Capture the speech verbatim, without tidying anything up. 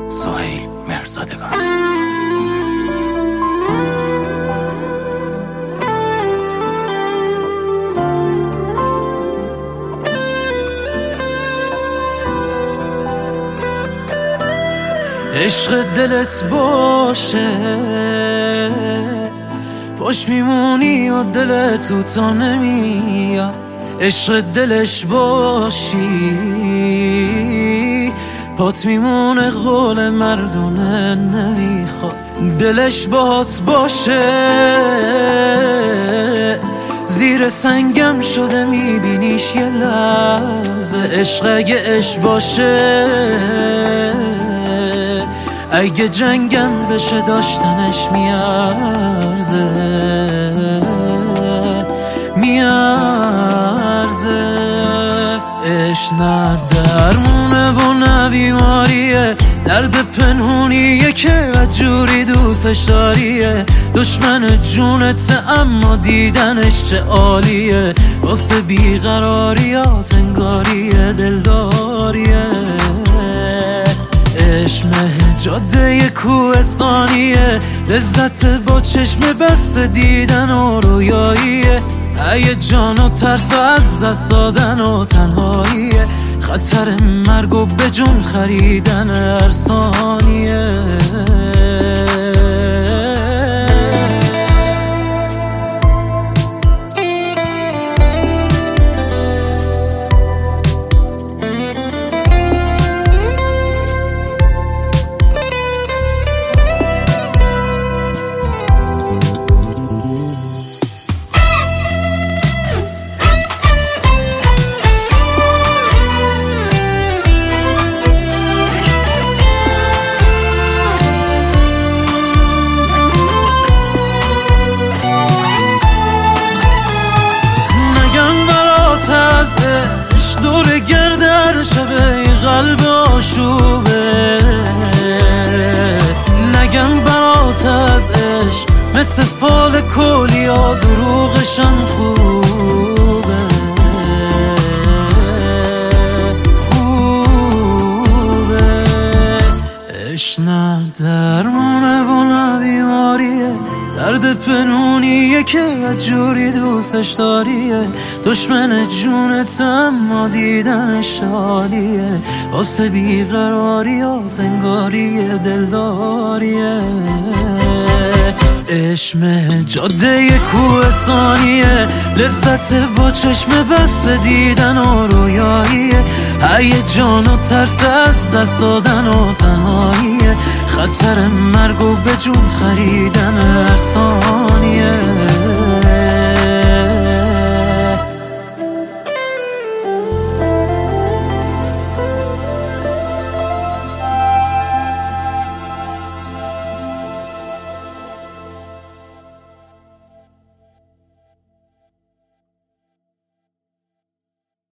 سهیل مرزادگان. عشق دلت باشه پاش میمونی و دلت کوتا نمیاد، عشق دلش باشی پات میمونه قول مردونه نمیخواد، دلش باهات باشه زیر سنگم شده میبینیش یه لحظه، عشق اگه عشق باشه اگه جنگم بشه داشتنش میارزه میارزه. عشق نه درمونه و نه بیماریه، درد پنهونیه که جوری دوستش داریه، دشمن جونت اما دیدنش چه عالیه، واسه بیقراریات انگاریه دلداریه. عشق جاده کوهستانیه، لذت با چشم بسته دیدن و رویاییه، هیجان و ترس و از دست دادن و تنهاییه، خطر مرگ و به جون خریدن هر ثانیه. دور گردر شبه قلب آشوبه، نگم برات از عشق مثل فال کلیا دروغشم خوبه خوبه. عشق نه درمونه و نه بیماریه، درد پنونیه که جوری دوستش داریه، دشمن جونت اما دیدنش حالیه، واسه بیقراریات انگاریه دلداریه. عشق جاده کوهستانیه، لذت با چشم بسته دیدن و رویاییه، هیجان و ترس از دست دادن و تنهاییه، خطر مرگ و به جون خریدن